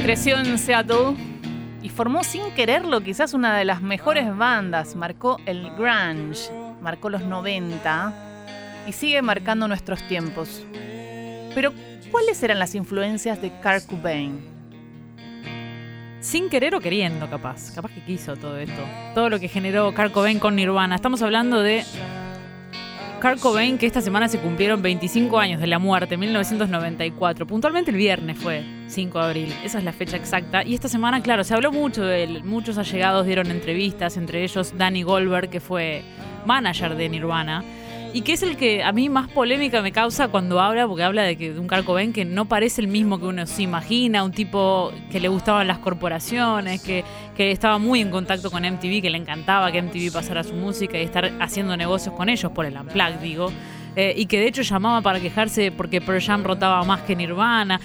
Creció en Seattle y formó sin quererlo quizás una de las mejores bandas. Marcó el grunge, marcó los 90 y sigue marcando nuestros tiempos. Pero, ¿cuáles eran las influencias de Kurt Cobain? Sin querer o queriendo, capaz que quiso todo esto. Todo lo que generó Kurt Cobain con Nirvana. Estamos hablando de Kurt Cobain, que esta semana se cumplieron 25 años de la muerte, 1994. Puntualmente el viernes fue 5 de abril. Esa es la fecha exacta. Y esta semana, claro, se habló mucho de él. Muchos allegados dieron entrevistas, entre ellos Danny Goldberg, que fue manager de Nirvana. Y que es el que a mí más polémica me causa cuando habla, porque habla de un Kurt Cobain que no parece el mismo que uno se imagina, un tipo que le gustaban las corporaciones, que estaba muy en contacto con MTV, que le encantaba que MTV pasara su música y estar haciendo negocios con ellos, por el Unplugged, digo, y que de hecho llamaba para quejarse porque Pearl Jam rotaba más que Nirvana.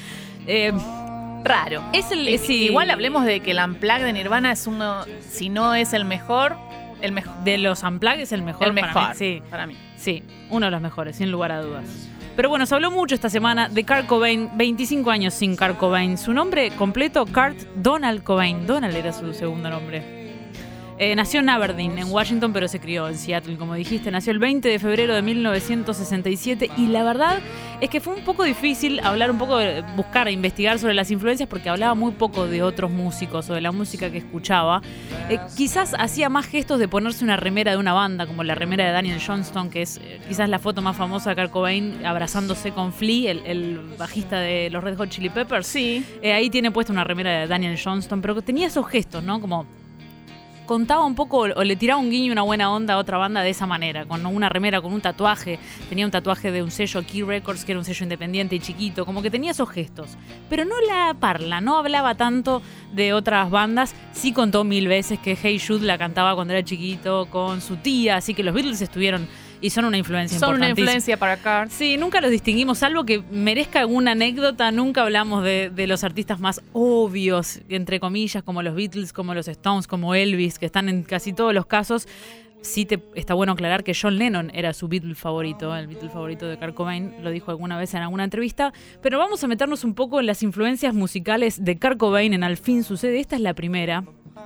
Raro. Sí. Igual hablemos de que el Unplugged de Nirvana es uno, si no es el mejor. De los Unplugged es el mejor, el mejor para mí. Sí, para mí. Sí, uno de los mejores, sin lugar a dudas. Pero bueno, se habló mucho esta semana de Kurt Cobain, 25 años sin Kurt Cobain. Su nombre completo, Kurt Donald Cobain. Donald era su segundo nombre. Nació en Aberdeen, en Washington, pero se crió en Seattle, como dijiste. Nació el 20 de febrero de 1967 y la verdad es que fue un poco difícil hablar un poco, buscar e investigar sobre las influencias porque hablaba muy poco de otros músicos o de la música que escuchaba. Quizás hacía más gestos de ponerse una remera de una banda, como la remera de Daniel Johnston, que es quizás la foto más famosa de Kurt Cobain abrazándose con Flea, el bajista de los Red Hot Chili Peppers. Sí. Ahí tiene puesta una remera de Daniel Johnston, pero que tenía esos gestos, ¿no? Como contaba un poco o le tiraba un guiño, una buena onda a otra banda de esa manera, con una remera, con un tatuaje. Tenía un tatuaje de un sello Key Records, que era un sello independiente y chiquito, como que tenía esos gestos. Pero no la parla, no hablaba tanto de otras bandas. Sí contó 1000 veces que Hey Jude la cantaba cuando era chiquito con su tía, así que los Beatles estuvieron y son una influencia importantísima. Son una influencia para Kurt. Sí, nunca los distinguimos, salvo que merezca alguna anécdota. Nunca hablamos de los artistas más obvios, entre comillas, como los Beatles, como los Stones, como Elvis, que están en casi todos los casos. Sí está bueno aclarar que John Lennon era su Beatle favorito, el Beatle favorito de Kurt Cobain, lo dijo alguna vez en alguna entrevista. Pero vamos a meternos un poco en las influencias musicales de Kurt Cobain en Al fin sucede. Esta es la primera.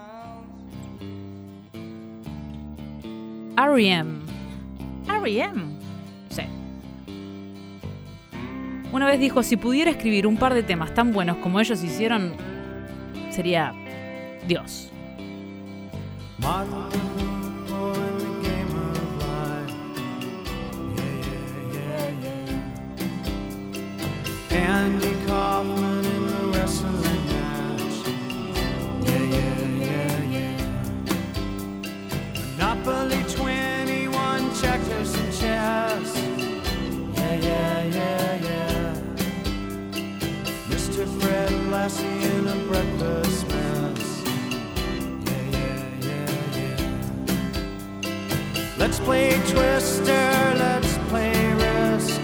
R.E.M. R.E.M. Sí. Una vez dijo, si pudiera escribir un par de temas tan buenos como ellos hicieron, sería Dios. Andy Kaufman in the wrestling match. Yeah. Monopoly 21, checkers and chess. Yeah. Mr. Fred Lassie in a breakfast mess. Yeah. Let's play Twister, let's play Risk.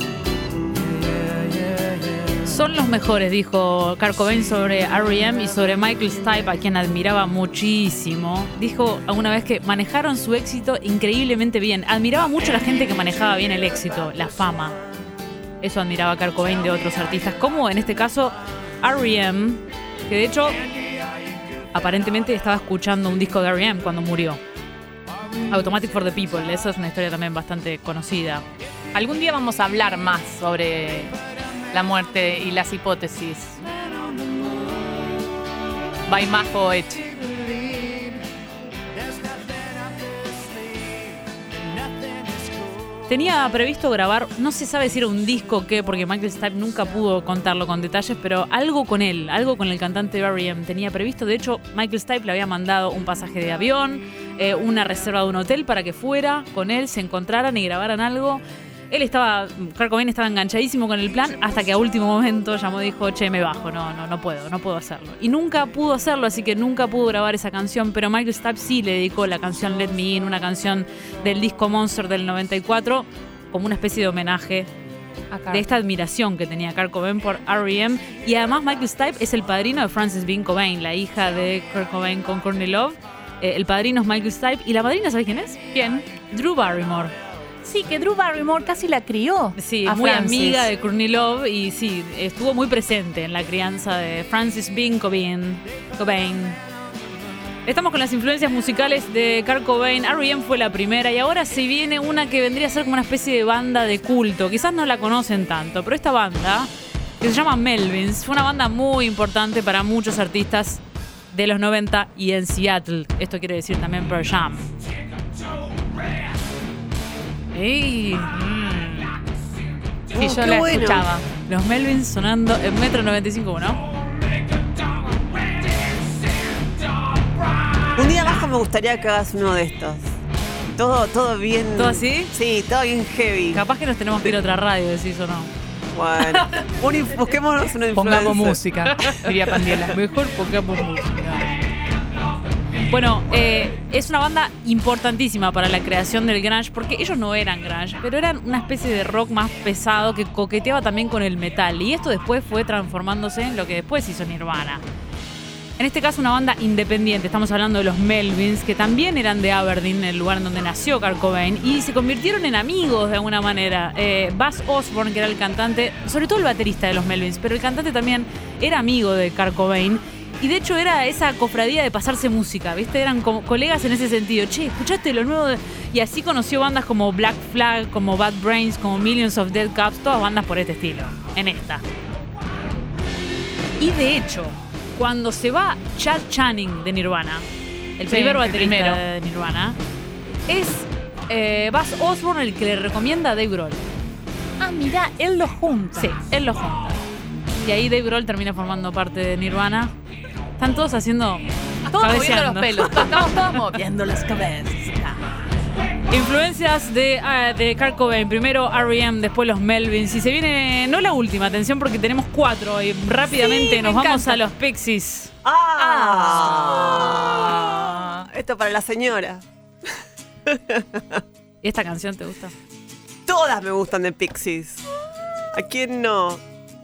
Son los mejores, dijo Kurt Cobain sobre R.E.M. y sobre Michael Stipe, a quien admiraba muchísimo. Dijo alguna vez que manejaron su éxito increíblemente bien. Admiraba mucho a la gente que manejaba bien el éxito, la fama. Eso admiraba Kurt Cobain de otros artistas, como en este caso R.E.M., que de hecho aparentemente estaba escuchando un disco de R.E.M. cuando murió. Automatic for the People, eso es una historia también bastante conocida. Algún día vamos a hablar más sobre la muerte y las hipótesis. By Majo Ech. Tenía previsto grabar, no se sabe si era un disco o qué, porque Michael Stipe nunca pudo contarlo con detalles, pero algo con él, algo con el cantante de R.E.M. tenía previsto. De hecho, Michael Stipe le había mandado un pasaje de avión, una reserva de un hotel para que fuera con él, se encontraran y grabaran algo. Kurt Cobain estaba enganchadísimo con el plan hasta que a último momento llamó y dijo, che, me bajo, no puedo hacerlo. Y nunca pudo hacerlo, así que nunca pudo grabar esa canción, pero Michael Stipe sí le dedicó la canción Let Me In, una canción del disco Monster del 94, como una especie de homenaje de esta admiración que tenía Kurt Cobain por R.E.M. Y además Michael Stipe es el padrino de Frances Bean Cobain, la hija de Kurt Cobain con Courtney Love. El padrino es Michael Stipe y la madrina, ¿sabes quién es? ¿Quién? Drew Barrymore. Sí, que Drew Barrymore casi la crió. Sí, a muy Francis. amiga de Courtney Love y sí, estuvo muy presente en la crianza de Francis Bean Cobain. Estamos con las influencias musicales de Kurt Cobain. R.E.M. fue la primera y ahora se viene una que vendría a ser como una especie de banda de culto. Quizás no la conocen tanto, pero esta banda, que se llama Melvins, fue una banda muy importante para muchos artistas de los 90 y en Seattle. Esto quiere decir también Pearl Jam. ¡Ey! Sí, yo qué la bueno. escuchaba. Los Melvins sonando en Metro 95.1. Un día abajo me gustaría que hagas uno de estos. Todo bien. ¿Todo así? Sí, todo bien heavy. Capaz que nos tenemos que ir a otra radio, decís o no. Bueno, busquémonos una influencer. Pongamos música, diría Pandiela. Mejor pongamos música. Bueno, es una banda importantísima para la creación del grunge, porque ellos no eran grunge, pero eran una especie de rock más pesado que coqueteaba también con el metal. Y esto después fue transformándose en lo que después hizo Nirvana. En este caso una banda independiente, estamos hablando de los Melvins, que también eran de Aberdeen, el lugar en donde nació Kurt Cobain, y se convirtieron en amigos de alguna manera. Buzz Osborne, que era el cantante, sobre todo el baterista de los Melvins, pero el cantante también era amigo de Kurt Cobain, y de hecho era esa cofradía de pasarse música, ¿viste? Eran como colegas en ese sentido. Che, ¿escuchaste lo nuevo? Y así conoció bandas como Black Flag, como Bad Brains, como Millions of Dead Cups, todas bandas por este estilo, en esta. Y de hecho, cuando se va Chad Channing de Nirvana, el Sí, primer el baterista primero. de Nirvana, es Buzz Osborne el que le recomienda a Dave Grohl. Ah, mirá, él lo junta. Sí, él lo junta. Y ahí Dave Grohl termina formando parte de Nirvana. Están todos haciendo... Todos moviendo cabeceando. los pelos. Estamos todos moviendo las cabezas. Influencias de Kurt Cobain. Primero R.E.M., después los Melvins. Y se viene, no la última, atención, porque tenemos 4. Y rápidamente Sí, nos me vamos encanta. a los Pixies. Esto para la señora. ¿Y esta canción te gusta? Todas me gustan de Pixies. ¿A quién no?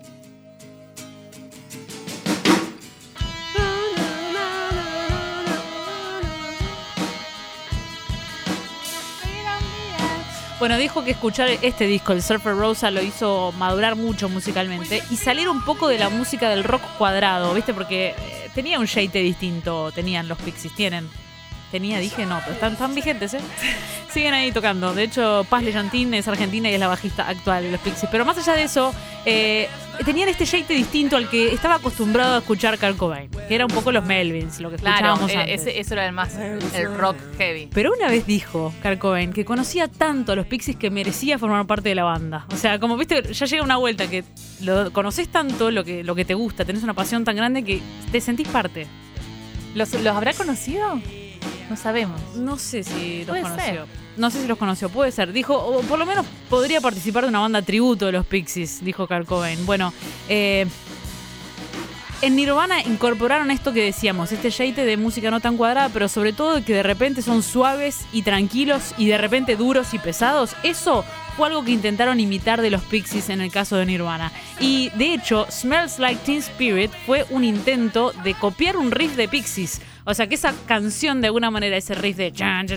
Bueno, dijo que escuchar este disco, el Surfer Rosa, lo hizo madurar mucho musicalmente y salir un poco de la música del rock cuadrado, ¿viste? Porque tenía un shade distinto, tenían los Pixies, dije no, pero están vigentes, ¿eh? Siguen ahí tocando. De hecho, Paz Leyantín es argentina y es la bajista actual de los Pixies. Pero más allá de eso, tenían este shade distinto al que estaba acostumbrado a escuchar Kurt Cobain, que era un poco los Melvins, lo que Claro, escuchábamos antes. eso era el rock heavy. Pero una vez dijo Kurt Cobain que conocía tanto a los Pixies que merecía formar parte de la banda. O sea, como viste, ya llega una vuelta que lo conoces tanto, lo que te gusta, tenés una pasión tan grande que te sentís parte. ¿Los habrá conocido? No sabemos. No sé si los Puede conoció. ser. No sé si los conoció, puede ser. Dijo, o por lo menos podría participar de una banda tributo de los Pixies, dijo Kurt Cobain. Bueno, en Nirvana incorporaron esto que decíamos, este shade de música no tan cuadrada, pero sobre todo que de repente son suaves y tranquilos y de repente duros y pesados. Eso fue algo que intentaron imitar de los Pixies en el caso de Nirvana. Y de hecho, Smells Like Teen Spirit fue un intento de copiar un riff de Pixies. O sea que esa canción, de alguna manera, ese riff de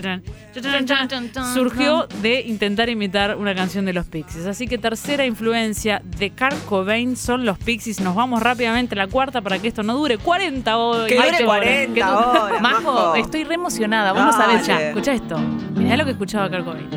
surgió de intentar imitar una canción de los Pixies. Así que tercera influencia de Kurt Cobain son los Pixies. Nos vamos rápidamente a la cuarta para que esto no dure 40 horas. Que dure 40 horas. Majo, estoy re emocionada. Vos no Dale. sabés ya. Escucha esto. Mirá lo que escuchaba Kurt Cobain.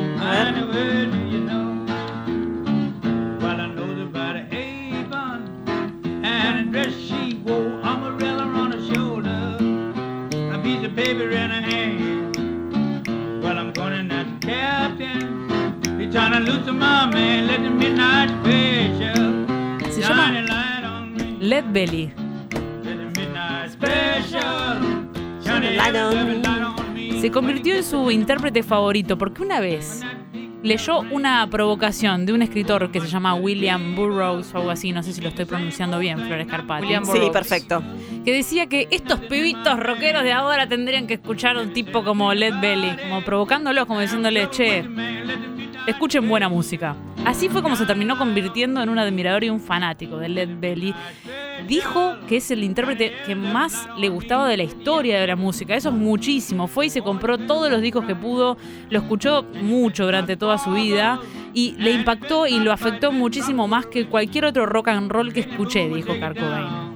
Well, I know about a Avon and a dress she wore, umbrella on her shoulder, a piece of paper in her hand. Well, I'm going in that captain, be trying to lose my man, let the midnight special Se llama shine a light on me, Lead Belly. let the midnight special shine a light on me. light on me. Se convirtió en su intérprete favorito porque una vez leyó una provocación de un escritor que se llama William Burroughs o algo así, no sé si lo estoy pronunciando bien, Flores Carpati, William Sí, Burroughs. perfecto. que decía que estos pibitos rockeros de ahora tendrían que escuchar a un tipo como Lead Belly, como provocándolos, como diciéndole, che, escuchen buena música. Así fue como se terminó convirtiendo en un admirador y un fanático de Lead Belly. dijo que es el intérprete que más le gustaba de la historia de la música. Eso es muchísimo. Fue y se compró todos los discos que pudo, lo escuchó mucho durante toda su vida y le impactó y lo afectó muchísimo más que cualquier otro rock and roll que escuché, dijo Kurt Cobain.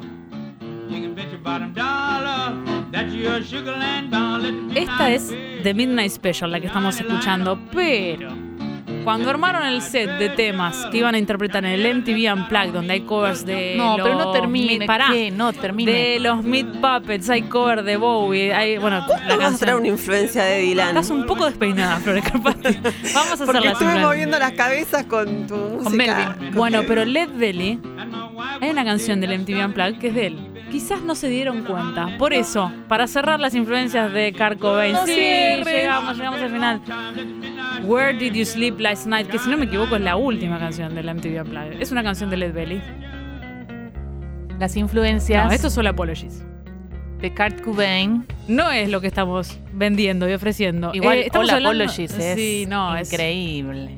Esta es The Midnight Special, la que estamos escuchando, pero cuando armaron el set de temas que iban a interpretar en el MTV Unplugged, donde hay covers de pero no termine. No termine. De los Meat Puppets, hay cover de Bowie, hay, bueno, ¿Cuándo vas a traer una influencia de Dylan? Estás un poco despeinada, Flores Carpati. Vamos a hacerla. Porque estuve moviendo las cabezas con tu música. Con Melvin. Bueno, pero Led Belly, hay una canción del MTV Unplugged que es de él. Quizás no se dieron cuenta. Por eso, para cerrar las influencias de Kurt Cobain, llegamos al final. Where Did You Sleep Last Night, que si no me equivoco es la última canción de la MTV Unplugged. Es una canción de Led Belly. Las influencias. No, esto es solo Apologies. De Kurt Cobain. No es lo que estamos vendiendo y ofreciendo. Igual, estamos All hablando... Apologies es increíble.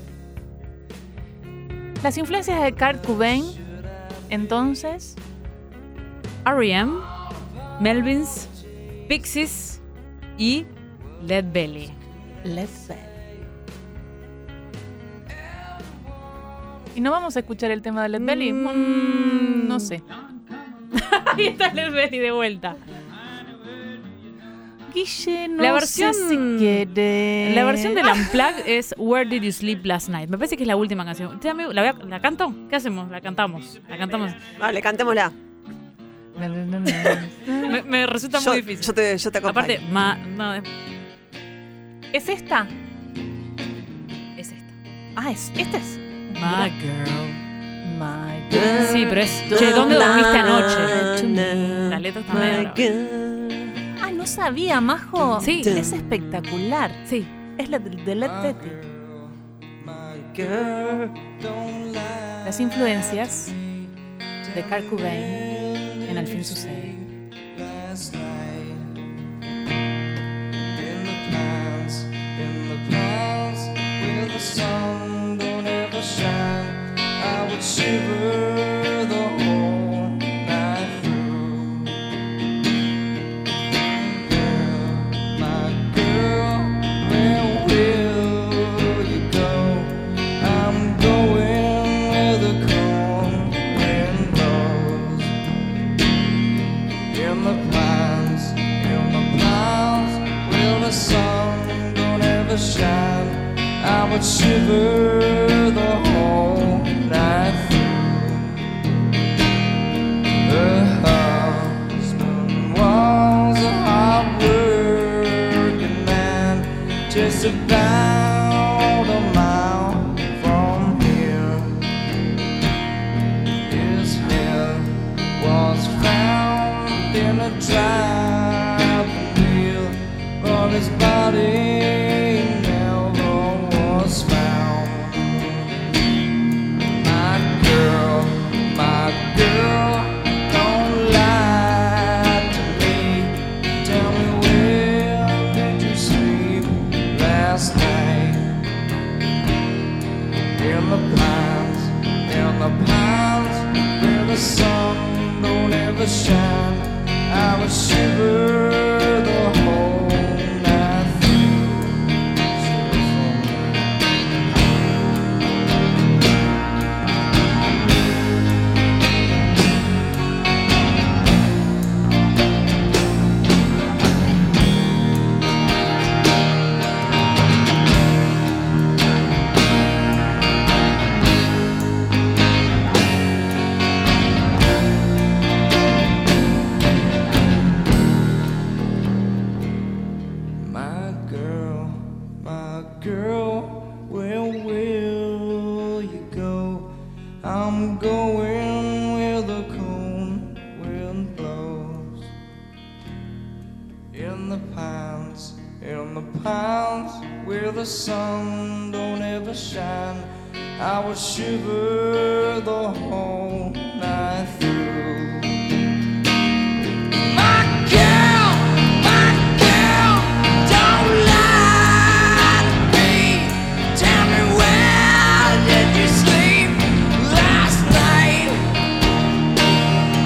Las influencias de Kurt Cobain, entonces... R.E.M., Melvins, Pixies y Led Belly. ¿Y no vamos a escuchar el tema de Led Belly? No sé. Ahí está Led Belly de vuelta. Guille, no la versión, sé si quiere. La versión del Unplugged es Where Did You Sleep Last Night. Me parece que es la última canción. ¿La canto? ¿Qué hacemos? La cantamos. Vale, cantémosla. me resulta muy difícil. Yo te acompaño. Aparte, ¿es esta? Es esta. Ah, esta es. My girl. Sí, pero es. Che, ¿dónde dormiste anoche? La letra está medio. Ah, no sabía, Majo. Sí. Es espectacular. Sí. Es la de Led Belly. Las influencias de Kurt Cobain en Al fin sucede. I would shiver the whole night through. Her husband was a hard-working man, just about a mile from here. His head was found in a driving wheel, but his body sun don't ever shine. I would shiver the whole night the sun don't ever shine. I would shiver the whole night through. My girl, don't lie to me. Tell me where did you sleep last night?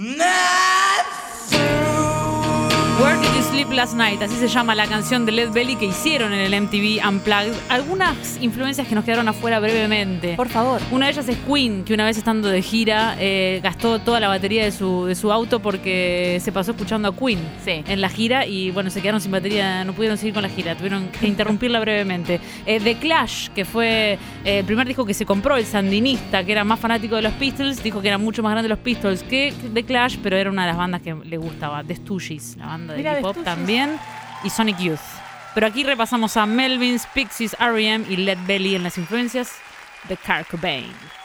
Where Did You Sleep Last Night? Así se llama la canción de Led Belly que hicieron en el MTV Unplugged. Algunas influencias que nos quedaron afuera brevemente. Por favor. Una de ellas es Queen, que una vez estando de gira gastó toda la batería de su auto porque se pasó escuchando a Queen en la gira y bueno, se quedaron sin batería, no pudieron seguir con la gira, tuvieron que interrumpirla brevemente. The Clash, que fue el primer disco que se compró, el sandinista, que era más fanático de los Pistols, dijo que era mucho más grande los Pistols que The Clash, pero era una de las bandas que le gustaba. The Stooges, la banda de Mira, hip hop The Stooges también, y Sonic Youth. Pero aquí repasamos a Melvins, Pixies, R.E.M. y Led Belly en las influencias de Kurt Cobain.